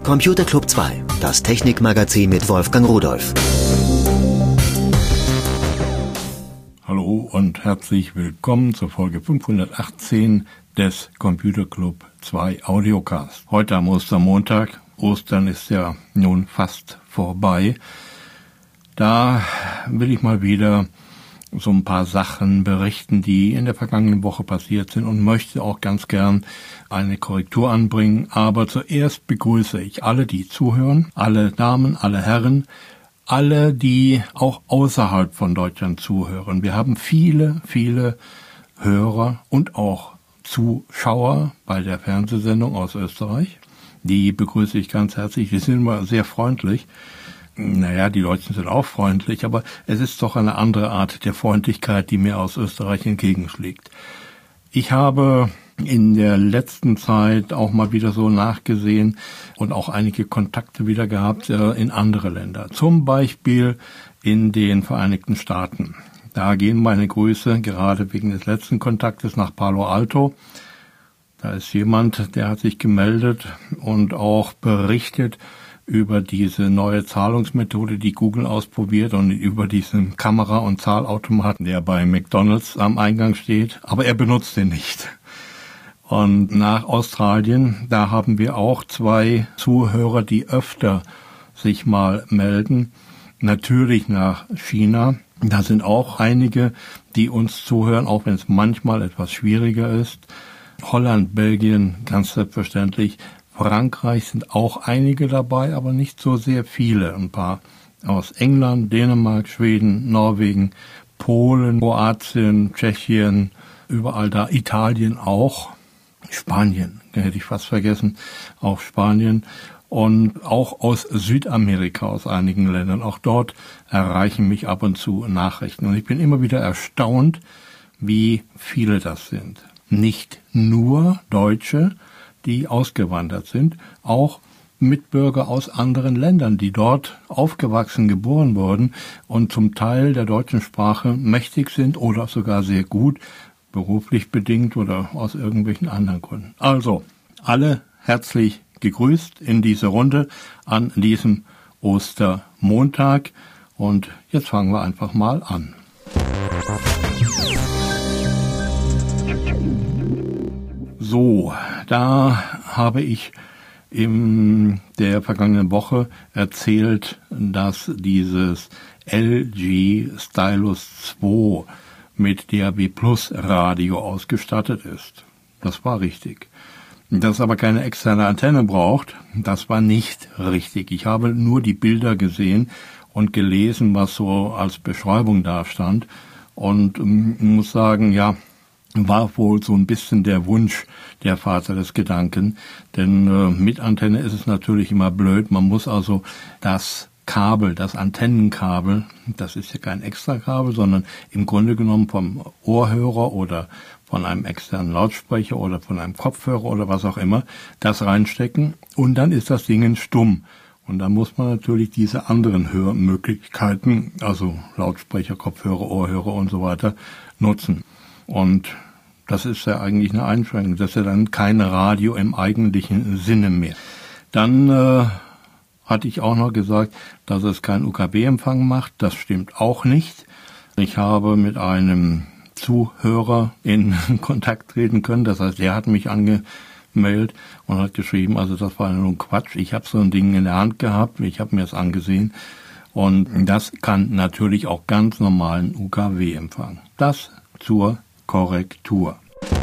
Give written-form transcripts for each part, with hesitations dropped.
Computer Club 2, das Technikmagazin mit Wolfgang Rudolph. Hallo und herzlich willkommen zur Folge 518 des Computer Club 2 Audiocast. Heute am Ostermontag. Ostern ist ja nun fast vorbei. Da will ich mal wieder so ein paar Sachen berichten, die in der vergangenen Woche passiert sind und möchte auch ganz gern eine Korrektur anbringen. Aber zuerst begrüße ich alle, die zuhören, alle Damen, alle Herren, alle, die auch außerhalb von Deutschland zuhören. Wir haben viele, viele Hörer und auch Zuschauer bei der Fernsehsendung aus Österreich. Die begrüße ich ganz herzlich. Die sind immer sehr freundlich. Naja, die Deutschen sind auch freundlich, aber es ist doch eine andere Art der Freundlichkeit, die mir aus Österreich entgegenschlägt. Ich habe in der letzten Zeit auch mal wieder so nachgesehen und auch einige Kontakte wieder gehabt in andere Länder. Zum Beispiel in den Vereinigten Staaten. Da gehen meine Grüße gerade wegen des letzten Kontaktes nach Palo Alto. Da ist jemand, der hat sich gemeldet und auch berichtet über diese neue Zahlungsmethode, die Google ausprobiert und über diesen Kamera- und Zahlautomaten, der bei McDonald's am Eingang steht, aber er benutzt den nicht. Und nach Australien, da haben wir auch 2 Zuhörer, die öfter sich mal melden. Natürlich nach China. Da sind auch einige, die uns zuhören, auch wenn es manchmal etwas schwieriger ist. Holland, Belgien, ganz selbstverständlich. Frankreich sind auch einige dabei, aber nicht so sehr viele. Ein paar aus England, Dänemark, Schweden, Norwegen, Polen, Kroatien, Tschechien, überall da, Italien auch, Spanien, hätte ich fast vergessen, auch Spanien und auch aus Südamerika, aus einigen Ländern. Auch dort erreichen mich ab und zu Nachrichten. Und ich bin immer wieder erstaunt, wie viele das sind. Nicht nur Deutsche, die ausgewandert sind, auch Mitbürger aus anderen Ländern, die dort aufgewachsen, geboren wurden und zum Teil der deutschen Sprache mächtig sind oder sogar sehr gut, beruflich bedingt oder aus irgendwelchen anderen Gründen. Also, alle herzlich gegrüßt in diese Runde an diesem Ostermontag und jetzt fangen wir einfach mal an. So, da habe ich in der vergangenen Woche erzählt, dass dieses LG Stylus 2 mit DAB Plus Radio ausgestattet ist. Das war richtig. Dass es aber keine externe Antenne braucht, das war nicht richtig. Ich habe nur die Bilder gesehen und gelesen, was so als Beschreibung da stand und muss sagen, ja, war wohl so ein bisschen der Wunsch der Vater des Gedanken, denn mit Antenne ist es natürlich immer blöd. Man muss also das Kabel, das Antennenkabel, das ist ja kein Extrakabel, sondern im Grunde genommen vom Ohrhörer oder von einem externen Lautsprecher oder von einem Kopfhörer oder was auch immer, das reinstecken und dann ist das Ding stumm. Und dann muss man natürlich diese anderen Hörmöglichkeiten, also Lautsprecher, Kopfhörer, Ohrhörer und so weiter, nutzen. Und das ist ja eigentlich eine Einschränkung. Das ist ja dann kein Radio im eigentlichen Sinne mehr. Dann hatte ich auch noch gesagt, dass es keinen UKW-Empfang macht. Das stimmt auch nicht. Ich habe mit einem Zuhörer in Kontakt treten können. Das heißt, der hat mich angemeldet und hat geschrieben, also das war nur Quatsch. Ich habe so ein Ding in der Hand gehabt. Ich habe mir das angesehen. Und das kann natürlich auch ganz normalen UKW-Empfang. Das zur Korrektur.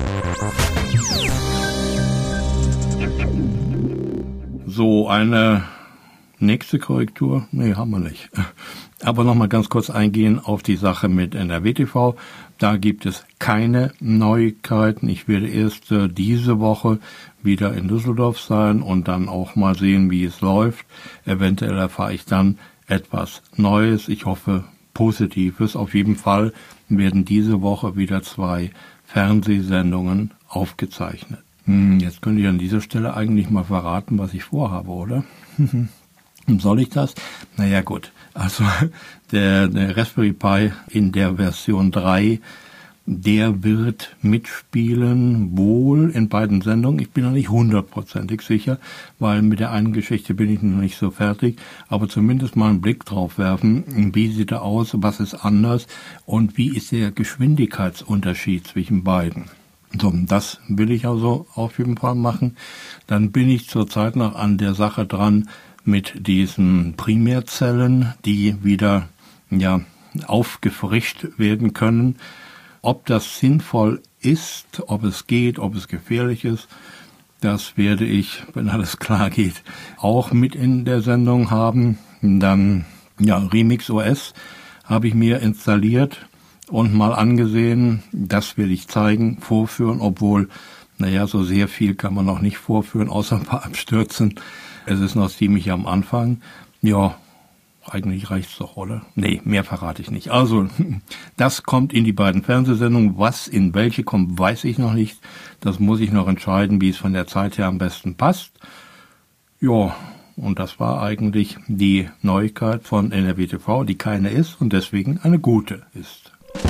So, eine nächste Korrektur? Nee, haben wir nicht. Aber nochmal ganz kurz eingehen auf die Sache mit NRW TV. Da gibt es keine Neuigkeiten. Ich werde erst diese Woche wieder in Düsseldorf sein und dann auch mal sehen, wie es läuft. Eventuell erfahre ich dann etwas Neues. Ich hoffe, Positives. Auf jeden Fall werden diese Woche wieder 2 Fernsehsendungen aufgezeichnet. Jetzt könnte ich an dieser Stelle eigentlich mal verraten, was ich vorhabe, oder? Soll ich das? Naja gut, also der Raspberry Pi in der Version 3 der wird mitspielen, wohl in beiden Sendungen. Ich bin noch nicht 100%ig sicher, weil mit der einen Geschichte bin ich noch nicht so fertig, aber zumindest mal einen Blick drauf werfen, wie sieht er aus, was ist anders und wie ist der Geschwindigkeitsunterschied zwischen beiden. So, das will ich also auf jeden Fall machen. Dann bin ich zurzeit noch an der Sache dran mit diesen Primärzellen, die wieder aufgefrischt werden können. Ob das sinnvoll ist, ob es geht, ob es gefährlich ist, das werde ich, wenn alles klar geht, auch mit in der Sendung haben. Dann, Remix OS habe ich mir installiert und mal angesehen. Das will ich zeigen, vorführen, obwohl, so sehr viel kann man noch nicht vorführen, außer ein paar Abstürzen. Es ist noch ziemlich am Anfang. Ja, eigentlich reicht's doch, oder? Nee, mehr verrate ich nicht. Also, das kommt in die beiden Fernsehsendungen. Was in welche kommt, weiß ich noch nicht. Das muss ich noch entscheiden, wie es von der Zeit her am besten passt. Ja, und das war eigentlich die Neuigkeit von NRW TV, die keine ist und deswegen eine gute ist.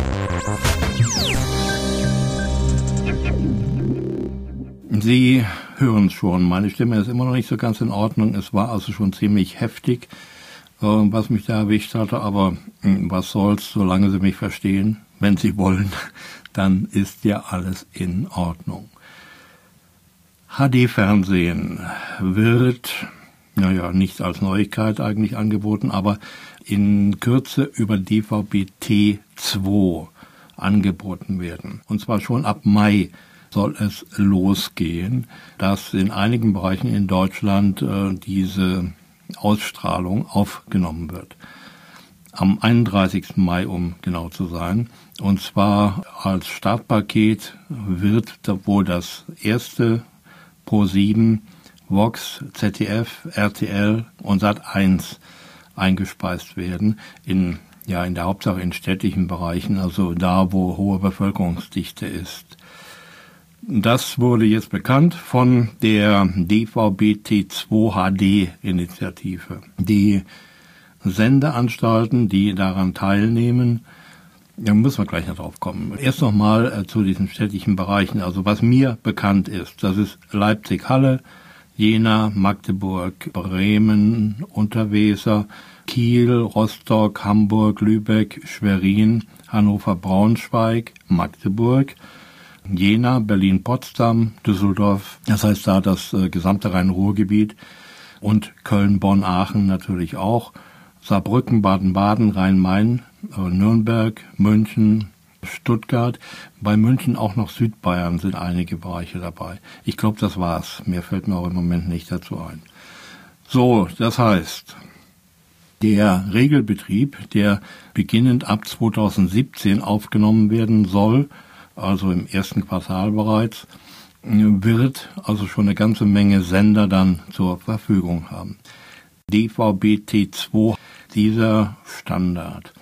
Sie hören schon, meine Stimme ist immer noch nicht so ganz in Ordnung. Es war also schon ziemlich heftig, was mich da erwischt hatte, aber was soll's, solange Sie mich verstehen, wenn Sie wollen, dann ist ja alles in Ordnung. HD-Fernsehen wird, nicht als Neuigkeit eigentlich angeboten, aber in Kürze über DVB-T2 angeboten werden. Und zwar schon ab Mai soll es losgehen, dass in einigen Bereichen in Deutschland diese Ausstrahlung aufgenommen wird. Am 31. Mai, um genau zu sein. Und zwar als Startpaket wird wohl das erste Pro7, Vox, ZDF, RTL und Sat1 eingespeist werden in der Hauptsache in städtischen Bereichen, also da, wo hohe Bevölkerungsdichte ist. Das wurde jetzt bekannt von der DVB-T2 HD-Initiative. Die Sendeanstalten, die daran teilnehmen, da müssen wir gleich noch drauf kommen. Erst nochmal zu diesen städtischen Bereichen. Also was mir bekannt ist, das ist Leipzig-Halle, Jena, Magdeburg, Bremen, Unterweser, Kiel, Rostock, Hamburg, Lübeck, Schwerin, Hannover, Braunschweig, Magdeburg, Jena, Berlin, Potsdam, Düsseldorf, das heißt da das gesamte Rhein-Ruhr-Gebiet und Köln, Bonn, Aachen natürlich auch, Saarbrücken, Baden-Baden, Rhein-Main, Nürnberg, München, Stuttgart, bei München auch noch Südbayern sind einige Bereiche dabei. Ich glaube, das war's. Mehr fällt mir auch im Moment nicht dazu ein. So, das heißt, der Regelbetrieb, der beginnend ab 2017 aufgenommen werden soll, also im ersten Quartal bereits, wird also schon eine ganze Menge Sender dann zur Verfügung haben. DVB-T2, dieser Standard.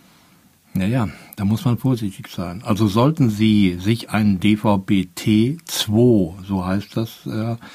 Da muss man vorsichtig sein. Also sollten Sie sich einen DVB-T2, so heißt das,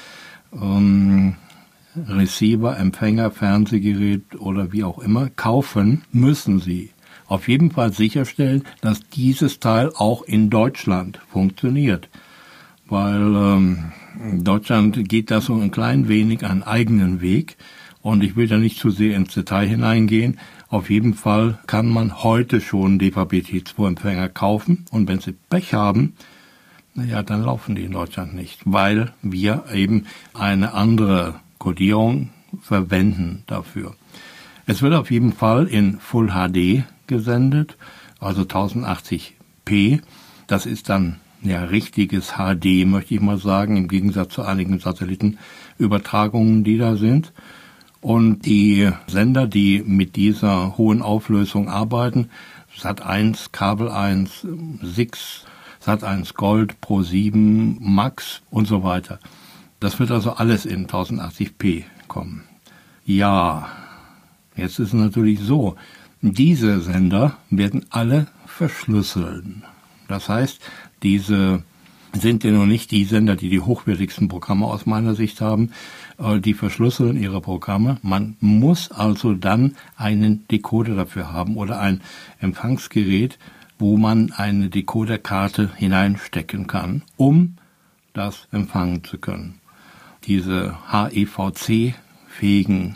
Receiver, Empfänger, Fernsehgerät oder wie auch immer, kaufen, müssen Sie auf jeden Fall sicherstellen, dass dieses Teil auch in Deutschland funktioniert. Weil Deutschland geht da so ein klein wenig einen eigenen Weg und ich will da nicht zu sehr ins Detail hineingehen. Auf jeden Fall kann man heute schon DVB-T2-Empfänger kaufen und wenn Sie Pech haben, dann laufen die in Deutschland nicht, weil wir eben eine andere Kodierung verwenden dafür. Es wird auf jeden Fall in Full HD gesendet, also 1080p. Das ist dann richtiges HD, möchte ich mal sagen, im Gegensatz zu einigen Satellitenübertragungen, die da sind. Und die Sender, die mit dieser hohen Auflösung arbeiten, Sat1, Kabel 1, SIX, Sat1 Gold, Pro7, Max und so weiter. Das wird also alles in 1080p kommen. Ja, jetzt ist es natürlich so, diese Sender werden alle verschlüsseln. Das heißt, diese sind ja noch nicht die Sender, die die hochwertigsten Programme aus meiner Sicht haben. Die verschlüsseln ihre Programme. Man muss also dann einen Decoder dafür haben oder ein Empfangsgerät, wo man eine Decoderkarte hineinstecken kann, um das empfangen zu können. Diese HEVC-fähigen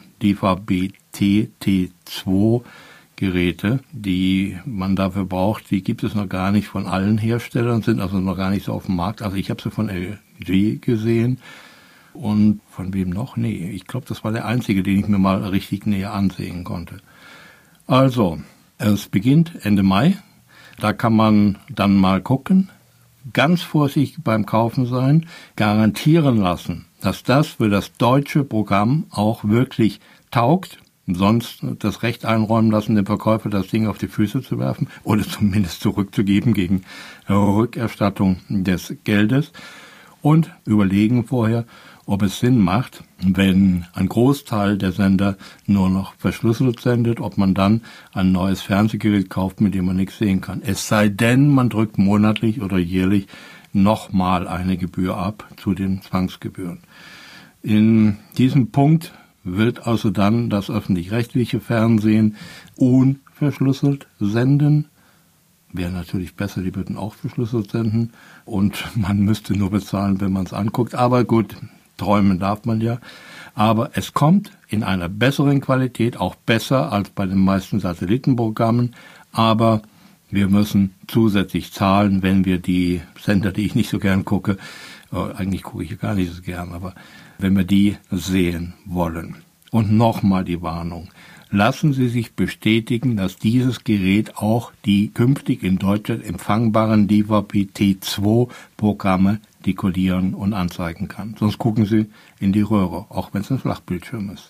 DVB-T2-Geräte, die man dafür braucht, die gibt es noch gar nicht von allen Herstellern, sind also noch gar nicht so auf dem Markt. Also ich habe sie von LG gesehen und von wem noch? Nee, ich glaube, das war der einzige, den ich mir mal richtig näher ansehen konnte. Also, es beginnt Ende Mai, da kann man dann mal gucken, ganz vorsichtig beim Kaufen sein, garantieren lassen, dass das für das deutsche Programm auch wirklich taugt, sonst das Recht einräumen lassen, dem Verkäufer das Ding auf die Füße zu werfen oder zumindest zurückzugeben gegen Rückerstattung des Geldes und überlegen vorher, ob es Sinn macht, wenn ein Großteil der Sender nur noch verschlüsselt sendet, ob man dann ein neues Fernsehgerät kauft, mit dem man nichts sehen kann. Es sei denn, man drückt monatlich oder jährlich nochmal eine Gebühr ab zu den Zwangsgebühren. In diesem Punkt wird also dann das öffentlich-rechtliche Fernsehen unverschlüsselt senden. Wäre natürlich besser, die würden auch verschlüsselt senden und man müsste nur bezahlen, wenn man es anguckt. Aber gut, träumen darf man ja. Aber es kommt in einer besseren Qualität, auch besser als bei den meisten Satellitenprogrammen. Aber wir müssen zusätzlich zahlen, wenn wir die Sender, die ich nicht so gern gucke, eigentlich gucke ich gar nicht so gern, aber wenn wir die sehen wollen. Und nochmal die Warnung. Lassen Sie sich bestätigen, dass dieses Gerät auch die künftig in Deutschland empfangbaren DVB-T2-Programme dekodieren und anzeigen kann. Sonst gucken Sie in die Röhre, auch wenn es ein Flachbildschirm ist.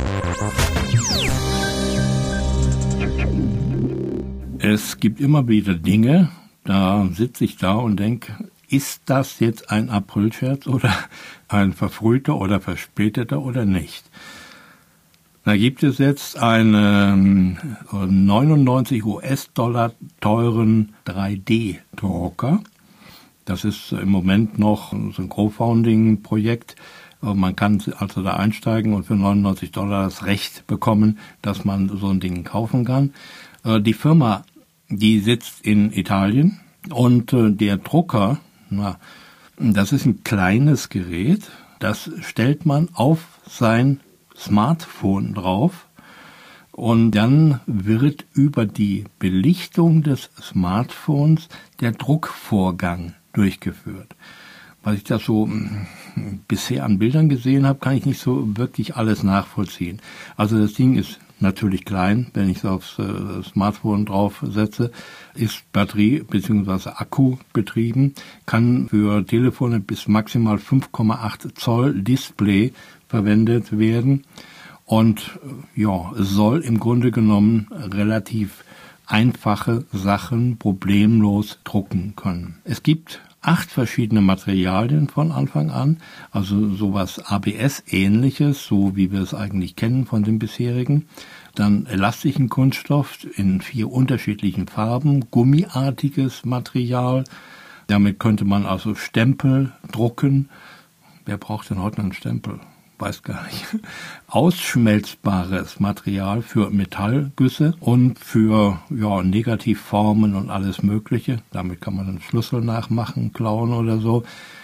Es gibt immer wieder Dinge, da sitze ich da und denke, ist das jetzt ein Aprilscherz oder ein verfrühter oder verspäteter oder nicht? Da gibt es jetzt einen 99 US-Dollar teuren 3D-Drucker. Das ist im Moment noch so ein Crowdfunding-Projekt. Man kann also da einsteigen und für 99 Dollar das Recht bekommen, dass man so ein Ding kaufen kann. Die Firma, die sitzt in Italien und der Drucker, das ist ein kleines Gerät, das stellt man auf sein Smartphone drauf und dann wird über die Belichtung des Smartphones der Druckvorgang durchgeführt. Was ich da so bisher an Bildern gesehen habe, kann ich nicht so wirklich alles nachvollziehen. Also das Ding ist natürlich klein, wenn ich es aufs Smartphone draufsetze, ist Batterie- bzw. Akku betrieben, kann für Telefone bis maximal 5,8 Zoll Display verwendet werden und ja, es soll im Grunde genommen relativ einfache Sachen problemlos drucken können. Es gibt 8 verschiedene Materialien von Anfang an, also sowas ABS-ähnliches, so wie wir es eigentlich kennen von den bisherigen. Dann elastischen Kunststoff in 4 unterschiedlichen Farben, gummiartiges Material. Damit könnte man also Stempel drucken. Wer braucht denn heute noch einen Stempel? Weiß gar nicht. Ausschmelzbares Material für Metallgüsse und für Negativformen und alles Mögliche. Damit kann man einen Schlüssel nachmachen, klauen oder so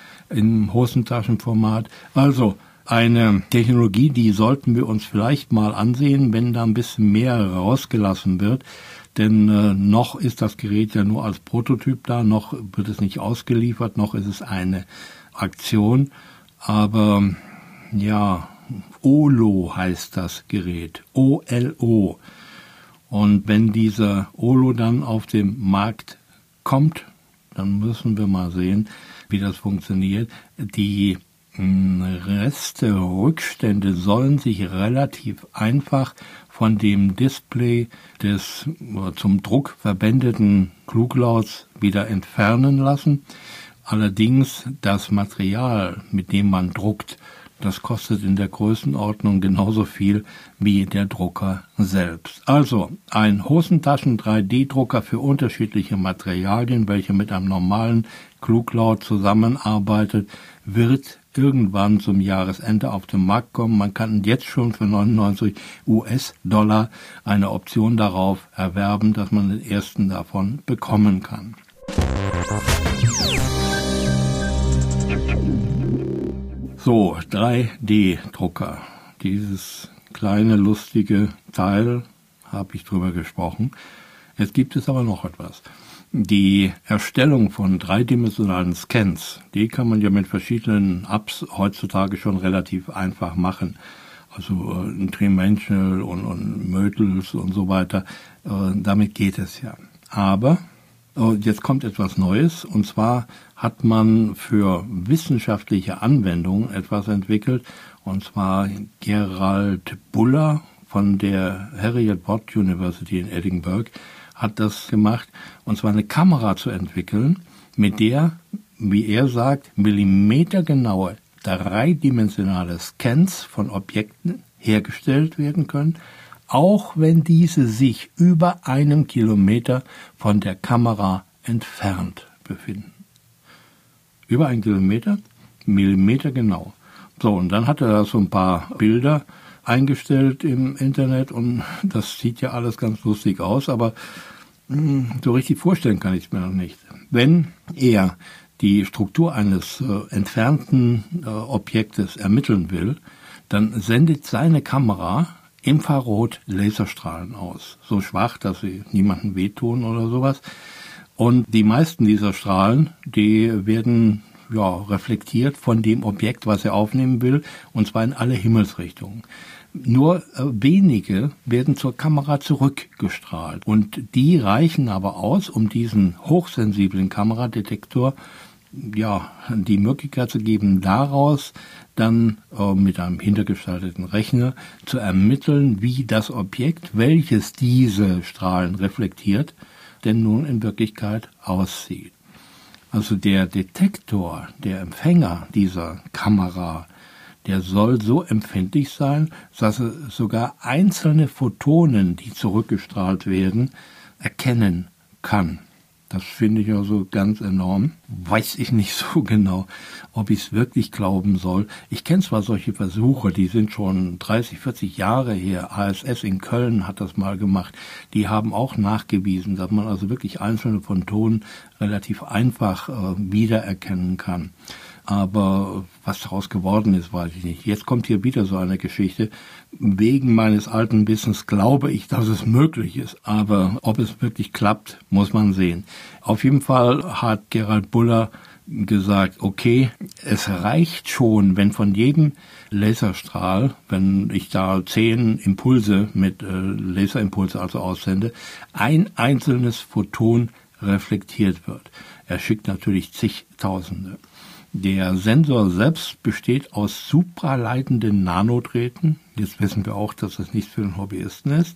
im Hosentaschenformat. Also eine Technologie, die sollten wir uns vielleicht mal ansehen, wenn da ein bisschen mehr rausgelassen wird. Denn noch ist das Gerät ja nur als Prototyp da, noch wird es nicht ausgeliefert, noch ist es eine Aktion. Aber ja, OLO heißt das Gerät, OLO. Und wenn dieser OLO dann auf den Markt kommt, dann müssen wir mal sehen, wie das funktioniert. Die Rückstände sollen sich relativ einfach von dem Display des zum Druck verwendeten Kluglauts wieder entfernen lassen. Allerdings das Material, mit dem man druckt, das kostet in der Größenordnung genauso viel wie der Drucker selbst. Also ein Hosentaschen-3D-Drucker für unterschiedliche Materialien, welcher mit einem normalen Kluglaut zusammenarbeitet, wird irgendwann zum Jahresende auf den Markt kommen. Man kann jetzt schon für 99 US-Dollar eine Option darauf erwerben, dass man den ersten davon bekommen kann. So, 3D-Drucker. Dieses kleine, lustige Teil habe ich drüber gesprochen. Jetzt gibt es aber noch etwas. Die Erstellung von dreidimensionalen Scans, die kann man ja mit verschiedenen Apps heutzutage schon relativ einfach machen. Also Trimensional und Mödels und so weiter. Damit geht es ja. Aber jetzt kommt etwas Neues, und zwar hat man für wissenschaftliche Anwendungen etwas entwickelt, und zwar Gerald Buller von der Heriot-Watt University in Edinburgh hat das gemacht, und zwar eine Kamera zu entwickeln, mit der, wie er sagt, millimetergenaue dreidimensionale Scans von Objekten hergestellt werden können, auch wenn diese sich über 1 Kilometer von der Kamera entfernt befinden. Über 1 Kilometer, millimetergenau. So, und dann hat er da so ein paar Bilder eingestellt im Internet, und das sieht ja alles ganz lustig aus, aber so richtig vorstellen kann ich es mir noch nicht. Wenn er die Struktur eines entfernten Objektes ermitteln will, dann sendet seine Kamera Infrarot-Laserstrahlen aus. So schwach, dass sie niemandem wehtun oder sowas. Und die meisten dieser Strahlen, die werden reflektiert von dem Objekt, was er aufnehmen will, und zwar in alle Himmelsrichtungen. Nur wenige werden zur Kamera zurückgestrahlt, und die reichen aber aus, um diesen hochsensiblen Kameradetektor die Möglichkeit zu geben, daraus dann mit einem hintergeschalteten Rechner zu ermitteln, wie das Objekt, welches diese Strahlen reflektiert, denn nun in Wirklichkeit aussieht. Also der Detektor, der Empfänger dieser Kamera, der soll so empfindlich sein, dass er sogar einzelne Photonen, die zurückgestrahlt werden, erkennen kann. Das finde ich also ganz enorm. Weiß ich nicht so genau, ob ich es wirklich glauben soll. Ich kenne zwar solche Versuche, die sind schon 30, 40 Jahre her. ASS in Köln hat das mal gemacht. Die haben auch nachgewiesen, dass man also wirklich einzelne Photonen relativ einfach wiedererkennen kann. Aber was daraus geworden ist, weiß ich nicht. Jetzt kommt hier wieder so eine Geschichte. Wegen meines alten Wissens glaube ich, dass es möglich ist. Aber ob es wirklich klappt, muss man sehen. Auf jeden Fall hat Gerald Buller gesagt, okay, es reicht schon, wenn von jedem Laserstrahl, wenn ich da 10 Impulse mit Laserimpulse also aussende, ein einzelnes Photon reflektiert wird. Er schickt natürlich zigtausende. Der Sensor selbst besteht aus supraleitenden Nanodrähten. Jetzt wissen wir auch, dass das nichts für den Hobbyisten ist,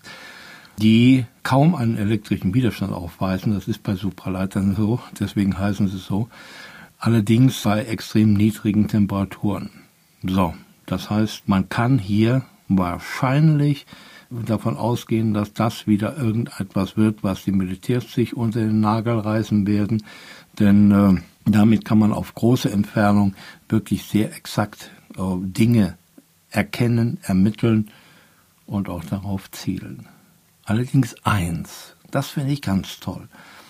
die kaum einen elektrischen Widerstand aufweisen. Das ist bei Supraleitern so, deswegen heißen sie so. Allerdings bei extrem niedrigen Temperaturen. So, das heißt, man kann hier wahrscheinlich davon ausgehen, dass das wieder irgendetwas wird, was die Militärs sich unter den Nagel reißen werden, denn damit kann man auf große Entfernung wirklich sehr exakt Dinge erkennen, ermitteln und auch darauf zielen. Allerdings eins, das finde ich ganz toll.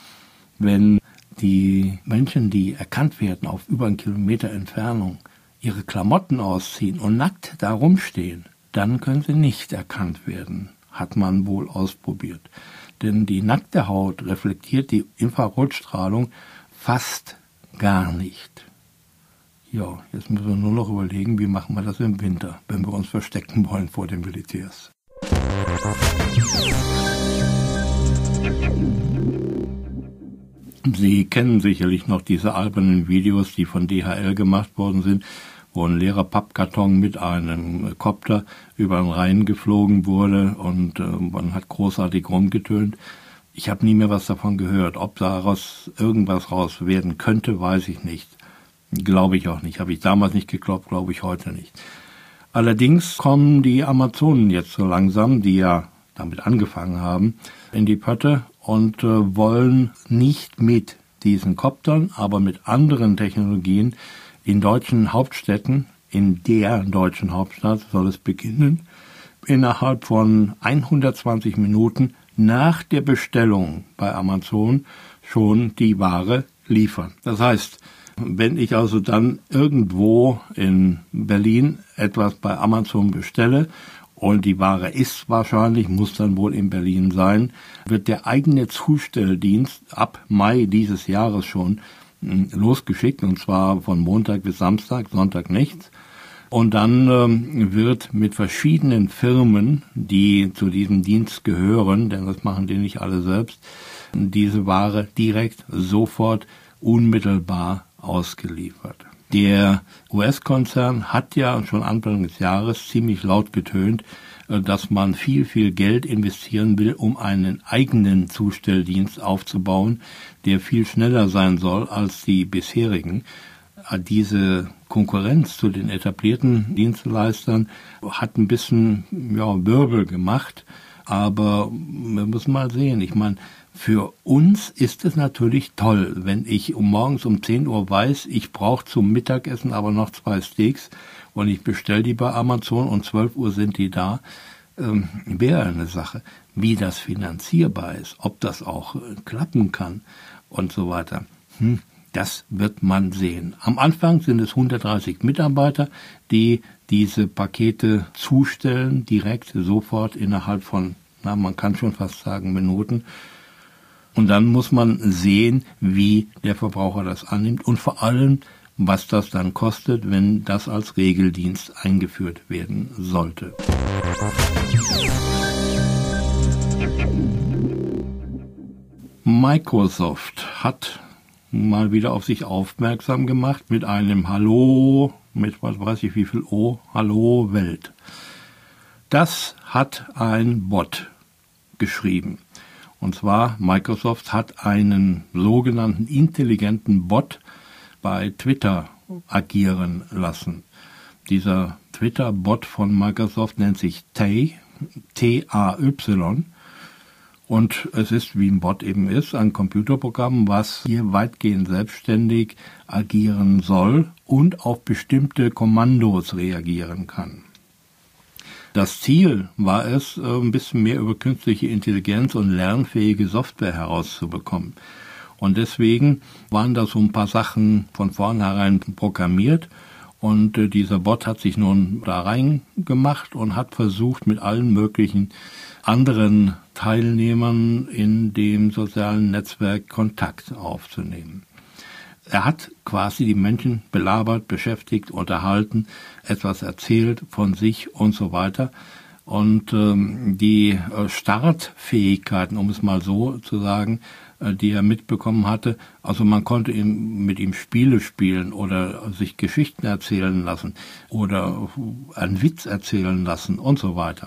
Wenn die Menschen, die erkannt werden auf über 1 Kilometer Entfernung, ihre Klamotten ausziehen und nackt da rumstehen, dann können sie nicht erkannt werden, hat man wohl ausprobiert. Denn die nackte Haut reflektiert die Infrarotstrahlung fast gar nicht. Ja, jetzt müssen wir nur noch überlegen, wie machen wir das im Winter, wenn wir uns verstecken wollen vor den Militärs. Sie kennen sicherlich noch diese albernen Videos, die von DHL gemacht worden sind, wo ein leerer Pappkarton mit einem Kopter über den Rhein geflogen wurde und man hat großartig rumgetönt. Ich habe nie mehr was davon gehört. Ob daraus irgendwas raus werden könnte, weiß ich nicht. Glaube ich auch nicht. Habe ich damals nicht geglaubt, glaube ich heute nicht. Allerdings kommen die Amazonen jetzt so langsam, die ja damit angefangen haben, in die Pötte und wollen nicht mit diesen Koptern, aber mit anderen Technologien in deutschen Hauptstädten, in der deutschen Hauptstadt soll es beginnen, innerhalb von 120 Minuten nach der Bestellung bei Amazon schon die Ware liefern. Das heißt, wenn ich also dann irgendwo in Berlin etwas bei Amazon bestelle und die Ware ist wahrscheinlich, muss dann wohl in Berlin sein, wird der eigene Zustelldienst ab Mai dieses Jahres schon losgeschickt, und zwar von Montag bis Samstag, Sonntag nichts. Und dann wird mit verschiedenen Firmen, die zu diesem Dienst gehören, denn das machen die nicht alle selbst, diese Ware direkt sofort unmittelbar ausgeliefert. Der US-Konzern hat ja schon Anfang des Jahres ziemlich laut getönt, dass man viel, viel Geld investieren will, um einen eigenen Zustelldienst aufzubauen, der viel schneller sein soll als die bisherigen. Diese Konkurrenz zu den etablierten Dienstleistern hat ein bisschen Wirbel gemacht, aber wir müssen mal sehen. Ich meine, für uns ist es natürlich toll, wenn ich morgens um 10 Uhr weiß, ich brauche zum Mittagessen aber noch 2 Steaks und ich bestelle die bei Amazon und 12 Uhr sind die da. Wäre eine Sache, wie das finanzierbar ist, ob das auch klappen kann und so weiter. Das wird man sehen. Am Anfang sind es 130 Mitarbeiter, die diese Pakete zustellen, direkt sofort innerhalb von, man kann schon fast sagen, Minuten. Und dann muss man sehen, wie der Verbraucher das annimmt und vor allem, was das dann kostet, wenn das als Regeldienst eingeführt werden sollte. Microsoft hat mal wieder auf sich aufmerksam gemacht mit einem Hallo, mit was weiß ich wie viel O, Hallo Welt. Das hat ein Bot geschrieben. Und zwar, Microsoft hat einen sogenannten intelligenten Bot bei Twitter agieren lassen. Dieser Twitter-Bot von Microsoft nennt sich Tay, T-A-Y. Und es ist, wie ein Bot eben ist, ein Computerprogramm, was hier weitgehend selbstständig agieren soll und auf bestimmte Kommandos reagieren kann. Das Ziel war es, ein bisschen mehr über künstliche Intelligenz und lernfähige Software herauszubekommen. Und deswegen waren da so ein paar Sachen von vornherein programmiert. Und dieser Bot hat sich nun da reingemacht und hat versucht, mit allen möglichen anderen Teilnehmern in dem sozialen Netzwerk Kontakt aufzunehmen. Er hat quasi die Menschen belabert, beschäftigt, unterhalten, etwas erzählt von sich und so weiter. Und die Startfähigkeiten, um es mal so zu sagen, die er mitbekommen hatte, also man konnte mit ihm Spiele spielen oder sich Geschichten erzählen lassen oder einen Witz erzählen lassen und so weiter.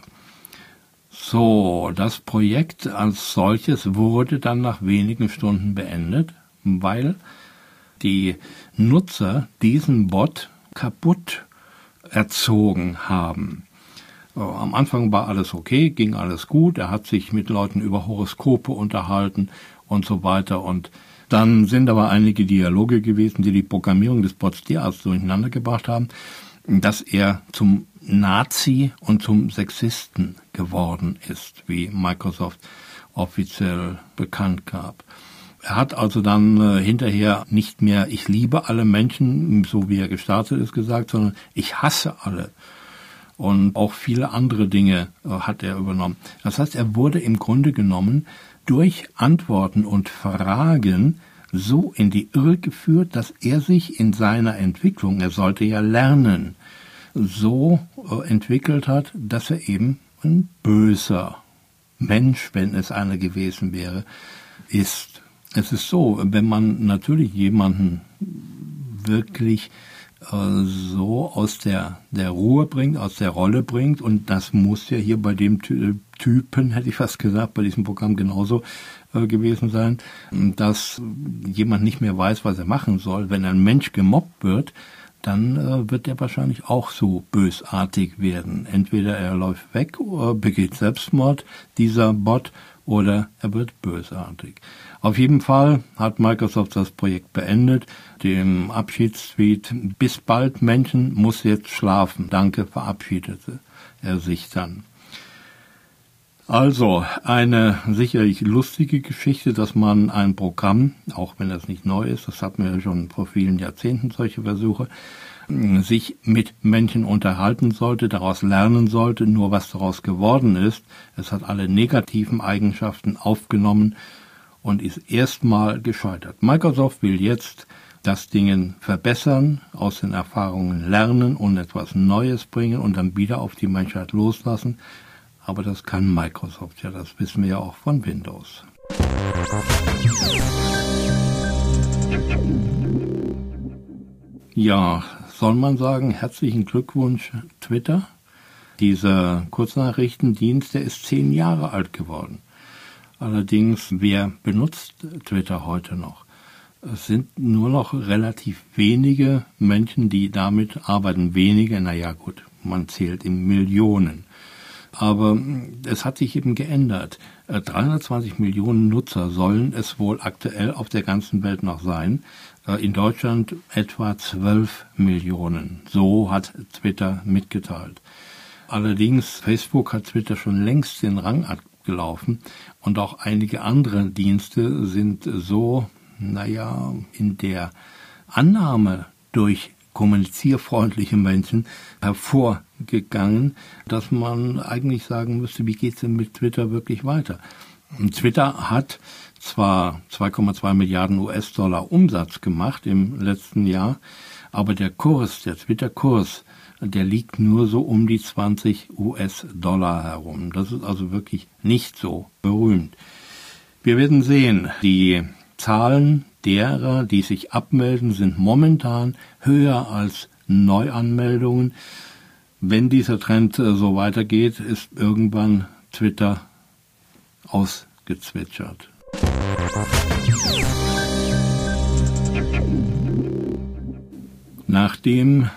So, das Projekt als solches wurde dann nach wenigen Stunden beendet, weil die Nutzer diesen Bot kaputt erzogen haben. Am Anfang war alles okay, ging alles gut, er hat sich mit Leuten über Horoskope unterhalten und so weiter. Und dann sind aber einige Dialoge gewesen, die Programmierung des Bots derart durcheinander gebracht haben, dass er zum Nazi und zum Sexisten geworden ist, wie Microsoft offiziell bekannt gab. Er hat also dann hinterher nicht mehr ich liebe alle Menschen, so wie er gestartet ist, gesagt, sondern ich hasse alle. Und auch viele andere Dinge hat er übernommen. Das heißt, er wurde im Grunde genommen durch Antworten und Fragen so in die Irre geführt, dass er sich in seiner Entwicklung, er sollte ja lernen, so entwickelt hat, dass er eben ein böser Mensch, wenn es einer gewesen wäre, ist. Es ist so, wenn man natürlich jemanden wirklich so aus der Ruhe bringt, aus der Rolle bringt, und das muss ja hier bei dem Typen, hätte ich fast gesagt, bei diesem Programm genauso gewesen sein, dass jemand nicht mehr weiß, was er machen soll. Wenn ein Mensch gemobbt wird, dann wird er wahrscheinlich auch so bösartig werden. Entweder er läuft weg, begeht Selbstmord, dieser Bot, oder er wird bösartig. Auf jeden Fall hat Microsoft das Projekt beendet. Dem Abschiedstweet "Bis bald, Menschen, muss jetzt schlafen. Danke", verabschiedete er sich dann. Also eine sicherlich lustige Geschichte, dass man ein Programm, auch wenn das nicht neu ist, das hatten wir ja schon vor vielen Jahrzehnten solche Versuche, sich mit Menschen unterhalten sollte, daraus lernen sollte, nur was daraus geworden ist. Es hat alle negativen Eigenschaften aufgenommen und ist erstmal gescheitert. Microsoft will jetzt das Ding verbessern, aus den Erfahrungen lernen und etwas Neues bringen und dann wieder auf die Menschheit loslassen. Aber das kann Microsoft ja, das wissen wir ja auch von Windows. Ja, soll man sagen, herzlichen Glückwunsch Twitter. Dieser Kurznachrichtendienst, der ist 10 Jahre alt geworden. Allerdings, wer benutzt Twitter heute noch? Es sind nur noch relativ wenige Menschen, die damit arbeiten. Wenige, naja gut, man zählt in Millionen. Aber es hat sich eben geändert. 320 Millionen Nutzer sollen es wohl aktuell auf der ganzen Welt noch sein. In Deutschland etwa 12 Millionen. So hat Twitter mitgeteilt. Allerdings, Facebook hat Twitter schon längst den Rang abgelaufen und auch einige andere Dienste sind so, in der Annahme durch kommunizierfreundliche Menschen hervorgegangen, dass man eigentlich sagen müsste, wie geht's denn mit Twitter wirklich weiter? Und Twitter hat zwar 2,2 Milliarden US-Dollar Umsatz gemacht im letzten Jahr, aber der Twitter-Kurs, der liegt nur so um die 20 US-Dollar herum. Das ist also wirklich nicht so berühmt. Wir werden sehen, die Zahlen derer, die sich abmelden, sind momentan höher als Neuanmeldungen. Wenn dieser Trend so weitergeht, ist irgendwann Twitter ausgezwitschert. Nachdem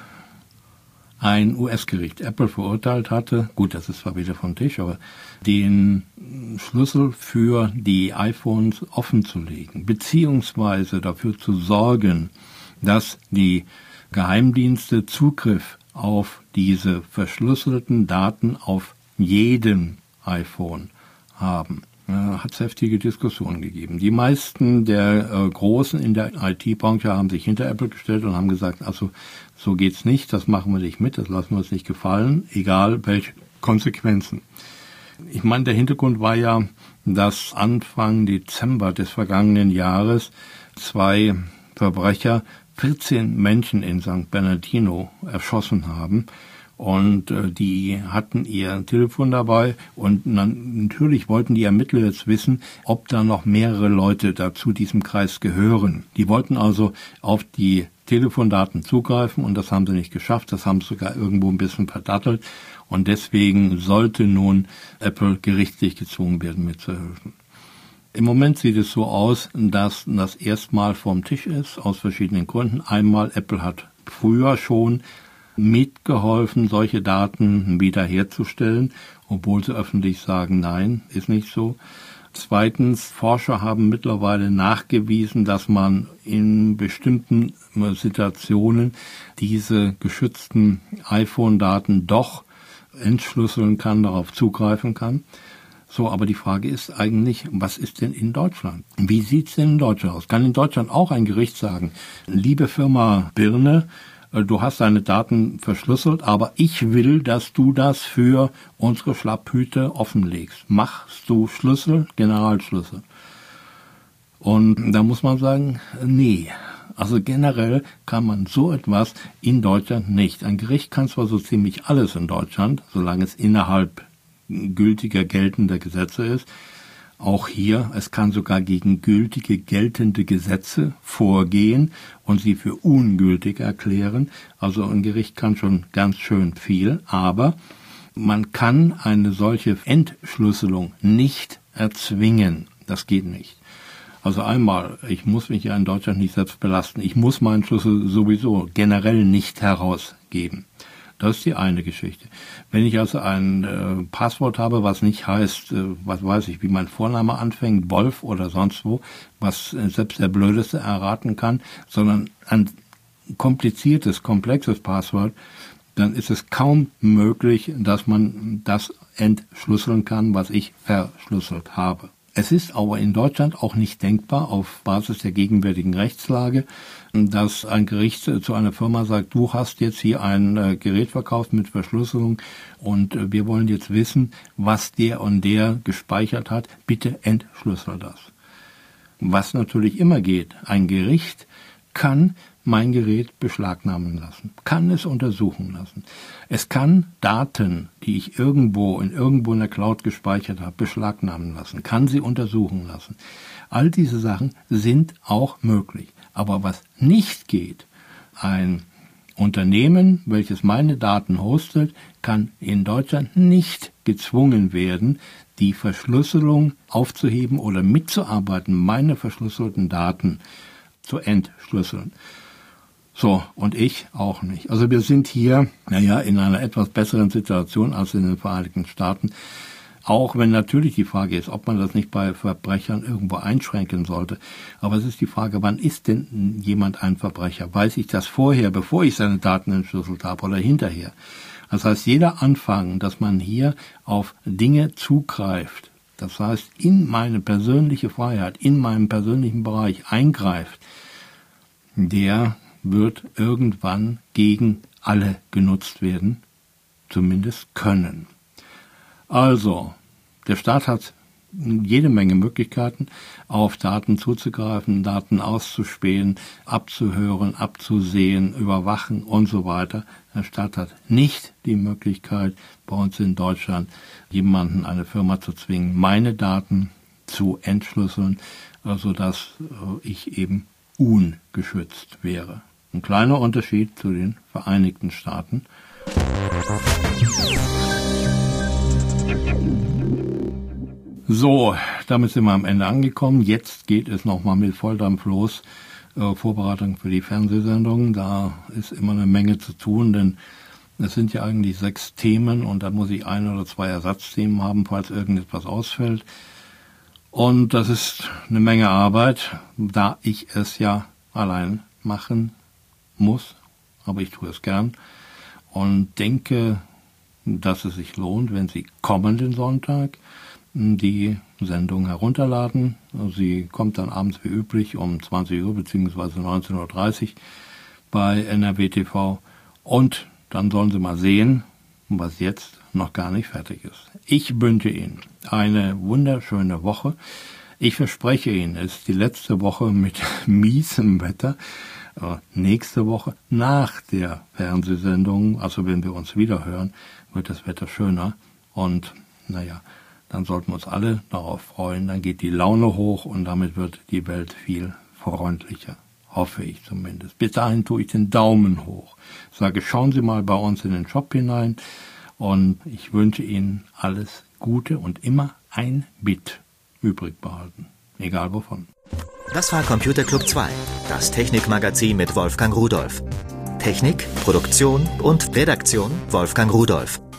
ein US-Gericht Apple verurteilt hatte, gut, das ist zwar wieder vom Tisch, aber den Schlüssel für die iPhones offenzulegen, beziehungsweise dafür zu sorgen, dass die Geheimdienste Zugriff auf diese verschlüsselten Daten auf jedem iPhone haben, hat es heftige Diskussionen gegeben. Die meisten der Großen in der IT-Branche haben sich hinter Apple gestellt und haben gesagt, also so geht's nicht, das machen wir nicht mit, das lassen wir uns nicht gefallen, egal welche Konsequenzen. Ich meine, der Hintergrund war ja, dass Anfang Dezember des vergangenen Jahres 2 Verbrecher 14 Menschen in St. Bernardino erschossen haben. Und die hatten ihr Telefon dabei und natürlich wollten die Ermittler jetzt wissen, ob da noch mehrere Leute dazu diesem Kreis gehören. Die wollten also auf die Telefondaten zugreifen und das haben sie nicht geschafft. Das haben sie sogar irgendwo ein bisschen verdattelt und deswegen sollte nun Apple gerichtlich gezwungen werden, mitzuhelfen. Im Moment sieht es so aus, dass das erstmal vom Tisch ist, aus verschiedenen Gründen. Einmal, Apple hat früher schon mitgeholfen, solche Daten wiederherzustellen, obwohl sie öffentlich sagen, nein, ist nicht so. Zweitens, Forscher haben mittlerweile nachgewiesen, dass man in bestimmten Situationen diese geschützten iPhone-Daten doch entschlüsseln kann, darauf zugreifen kann. So, aber die Frage ist eigentlich, was ist denn in Deutschland? Wie sieht's denn in Deutschland aus? Kann in Deutschland auch ein Gericht sagen, liebe Firma Birne, du hast deine Daten verschlüsselt, aber ich will, dass du das für unsere Schlapphüte offenlegst. Machst du Schlüssel, Generalschlüssel? Und da muss man sagen, nee. Also generell kann man so etwas in Deutschland nicht. Ein Gericht kann zwar so ziemlich alles in Deutschland, solange es innerhalb gültiger, geltender Gesetze ist. Auch hier, es kann sogar gegen gültige, geltende Gesetze vorgehen und sie für ungültig erklären. Also ein Gericht kann schon ganz schön viel, aber man kann eine solche Entschlüsselung nicht erzwingen. Das geht nicht. Also einmal, ich muss mich ja in Deutschland nicht selbst belasten. Ich muss meinen Schlüssel sowieso generell nicht herausgeben. Das ist die eine Geschichte. Wenn ich also ein Passwort habe, was nicht heißt, was weiß ich, wie mein Vorname anfängt, Wolf oder sonst wo, was selbst der Blödeste erraten kann, sondern ein kompliziertes, komplexes Passwort, dann ist es kaum möglich, dass man das entschlüsseln kann, was ich verschlüsselt habe. Es ist aber in Deutschland auch nicht denkbar, auf Basis der gegenwärtigen Rechtslage, dass ein Gericht zu einer Firma sagt, du hast jetzt hier ein Gerät verkauft mit Verschlüsselung und wir wollen jetzt wissen, was der und der gespeichert hat, bitte entschlüssel das. Was natürlich immer geht, ein Gericht kann mein Gerät beschlagnahmen lassen, kann es untersuchen lassen. Es kann Daten, die ich irgendwo in der Cloud gespeichert habe, beschlagnahmen lassen, kann sie untersuchen lassen. All diese Sachen sind auch möglich. Aber was nicht geht, ein Unternehmen, welches meine Daten hostet, kann in Deutschland nicht gezwungen werden, die Verschlüsselung aufzuheben oder mitzuarbeiten, meine verschlüsselten Daten zu entschlüsseln. So, und ich auch nicht. Also wir sind hier, in einer etwas besseren Situation als in den Vereinigten Staaten. Auch wenn natürlich die Frage ist, ob man das nicht bei Verbrechern irgendwo einschränken sollte. Aber es ist die Frage, wann ist denn jemand ein Verbrecher? Weiß ich das vorher, bevor ich seine Daten entschlüsselt habe oder hinterher? Das heißt, jeder Anfang, dass man hier auf Dinge zugreift, das heißt, in meine persönliche Freiheit, in meinem persönlichen Bereich eingreift, der wird irgendwann gegen alle genutzt werden, zumindest können. Also, der Staat hat jede Menge Möglichkeiten, auf Daten zuzugreifen, Daten auszuspähen, abzuhören, abzusehen, überwachen und so weiter. Der Staat hat nicht die Möglichkeit, bei uns in Deutschland jemanden, eine Firma zu zwingen, meine Daten zu entschlüsseln, sodass ich eben ungeschützt wäre. Ein kleiner Unterschied zu den Vereinigten Staaten. So, damit sind wir am Ende angekommen. Jetzt geht es nochmal mit Volldampf los. Vorbereitung für die Fernsehsendung. Da ist immer eine Menge zu tun, denn es sind ja eigentlich 6 Themen und da muss ich 1 oder 2 Ersatzthemen haben, falls irgendetwas ausfällt. Und das ist eine Menge Arbeit, da ich es ja allein machen muss, aber ich tue es gern und denke, dass es sich lohnt, wenn Sie kommenden Sonntag die Sendung herunterladen. Sie kommt dann abends wie üblich um 20 Uhr bzw. 19.30 Uhr bei NRW TV und dann sollen Sie mal sehen, was jetzt noch gar nicht fertig ist. Ich wünsche Ihnen eine wunderschöne Woche. Ich verspreche Ihnen, es ist die letzte Woche mit miesem Wetter. Nächste Woche nach der Fernsehsendung, also wenn wir uns wieder hören, wird das Wetter schöner und dann sollten wir uns alle darauf freuen, dann geht die Laune hoch und damit wird die Welt viel freundlicher, hoffe ich zumindest. Bis dahin tue ich den Daumen hoch, sage, schauen Sie mal bei uns in den Shop hinein und ich wünsche Ihnen alles Gute und immer ein Bit übrig behalten, egal wovon. Das war Computer Club 2, das Technikmagazin mit Wolfgang Rudolph. Technik, Produktion und Redaktion Wolfgang Rudolph.